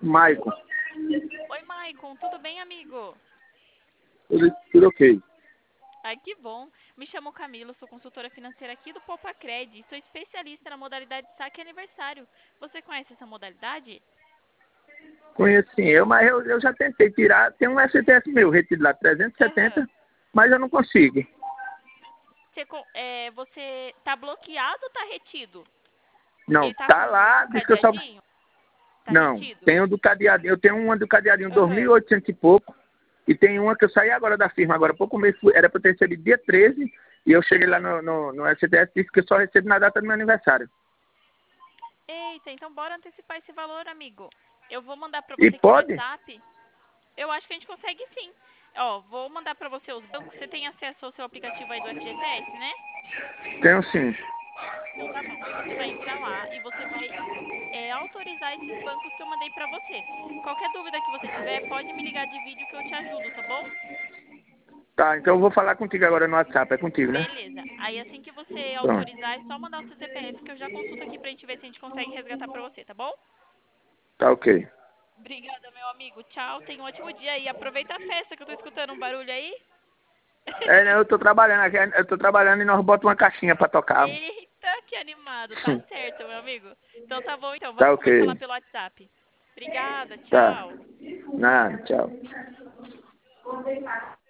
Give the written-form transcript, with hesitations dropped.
Maicon. Oi, Maicon, tudo bem, amigo? Tudo ok. Ai, que bom. Me chamo Camila, sou consultora financeira aqui do Popacred e sou especialista na modalidade saque e aniversário. Você conhece essa modalidade? Conheço sim, mas eu já tentei tirar. Tem um STF meu retido lá, Aham. 370, mas eu não consigo. Você tá bloqueado ou tá retido? Não, Ele tá tá com lá, o diz que eu só. cadeadinho? Tá Não, retido? tem um do cadeadinho. Eu tenho uma do cadeadinho Aham. 2.800 e pouco. E tem uma que eu saí agora da firma, agora há pouco mês, era para eu ter recebido dia 13. E eu cheguei lá Aham. no STF e disse que eu só recebo na data do meu aniversário. Eita, então bora antecipar esse valor, amigo. Eu vou mandar pra E você aqui no pode? WhatsApp. Eu acho que a gente consegue sim. Ó, vou mandar pra você os bancos. Você tem acesso ao seu aplicativo aí do FGTS, né? Tenho sim. Então tá bom. Aí você vai entrar lá e você vai autorizar esses bancos que eu mandei pra você. Qualquer dúvida que você tiver, pode me ligar de vídeo que eu te ajudo, tá bom? Tá, então eu vou falar contigo agora no WhatsApp. É contigo, né? Beleza. Aí assim que você Pronto. autorizar, é só mandar o seu CPF que eu já consulto aqui pra gente ver se a gente consegue resgatar pra você, tá bom? Tá ok. Obrigada, meu amigo. Tchau. Tenha um ótimo dia aí. Aproveita a festa que eu tô escutando um barulho aí. É, né, eu tô trabalhando aqui, eu tô trabalhando e nós botamos uma caixinha pra tocar. Eita, que animado. Tá certo, meu amigo. Então tá bom, então. Tá Vamos ok. conversar lá pelo WhatsApp. Obrigada. Tá. Tchau. Nada, tchau.